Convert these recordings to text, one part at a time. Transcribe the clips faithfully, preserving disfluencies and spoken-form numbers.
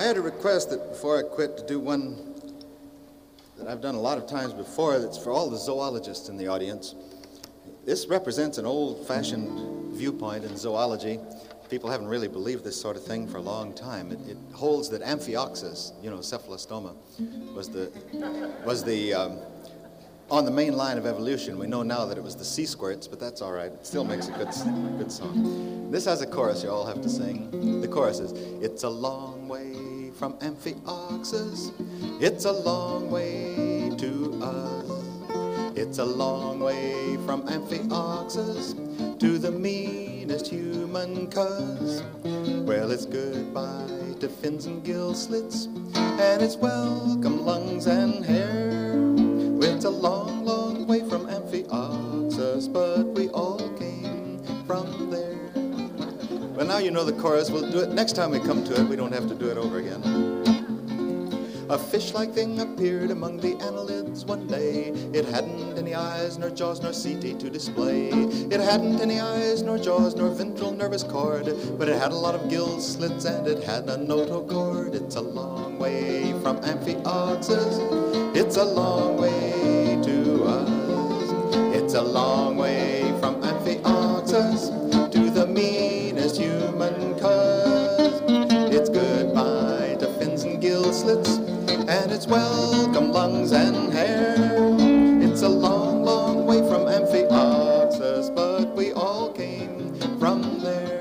had a request that before I quit to do one that I've done a lot of times before. That's for all the zoologists in the audience. This represents an old-fashioned viewpoint in zoology. People haven't really believed this sort of thing for a long time. It, it holds that Amphioxus, you know, cephalostoma, was the was the um, on the main line of evolution. We know now that it was the sea squirts, but that's all right. It still makes a good good song. This has a chorus you all have to sing. The chorus is, "It's a long way from Amphioxus. It's a long way to us. It's a long way from Amphioxus to the meanest human cuz. Well, it's goodbye to fins and gill slits, and it's welcome lungs and hair. It's a long, long way from Amphioxus, but we all came from there." Well, now you know the chorus. We'll do it next time we come to it. We don't have to do it over again. A fish-like thing appeared among the annelids one day. It hadn't any eyes, nor jaws, nor setae to display. It hadn't any eyes, nor jaws, nor ventral nervous cord, but it had a lot of gill slits, and it had a notochord. It's a long way from Amphioxus. It's a long way to us. It's a long way from Amphioxus to the meanest human cuz. It's goodbye to fins and gill slits, and it's welcome lungs and hair. It's a long, long way from Amphioxus, but we all came from there.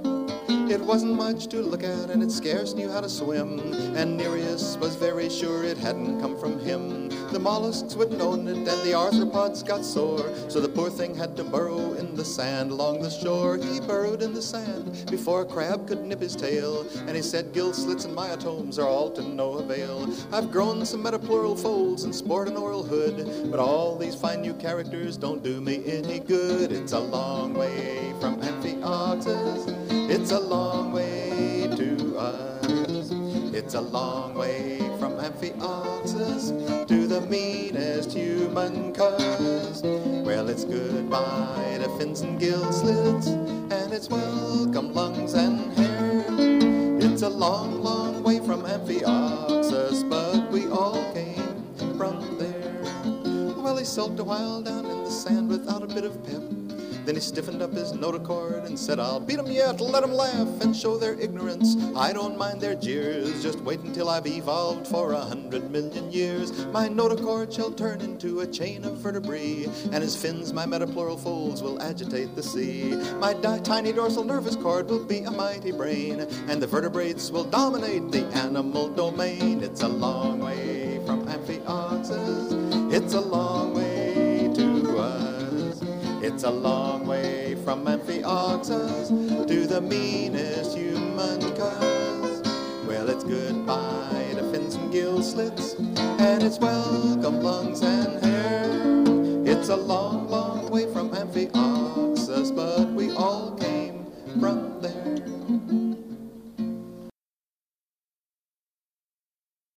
It wasn't much to look at, and it scarce knew how to swim, and Nereus was very sure it hadn't come from him. The mollusks wouldn't own it, and the arthropods got sore, so the poor thing had to burrow in the sand along the shore. He burrowed in the sand before a crab could nip his tail, and he said, "Gill slits and myotomes are all to no avail. I've grown some metapleural folds and sport an oral hood, but all these fine new characters don't do me any good. It's a long way from Amphioxus. It's a long way to us. It's a long way from Amphioxus to the meanest human cuz. Well, it's goodbye to fins and gill slits, and it's welcome lungs and hair. It's a long, long way from Amphioxus, but we all came from there." Well, he sulked a while down in the sand without a bit of pep. Then he stiffened up his notochord and said, "I'll beat 'em yet, let 'em laugh and show their ignorance. I don't mind their jeers, just wait until I've evolved for a hundred million years. My notochord shall turn into a chain of vertebrae, and his fins, my metapleural folds, will agitate the sea. My di- tiny dorsal nervous cord will be a mighty brain, and the vertebrates will dominate the animal domain. It's a long way from Amphioxus. It's a long way to us. It's a long way from Amphioxus to the meanest human cuz. Well, it's goodbye to fins and gill slits, and it's welcome lungs and hair. It's a long, long way from Amphioxus, but we all came from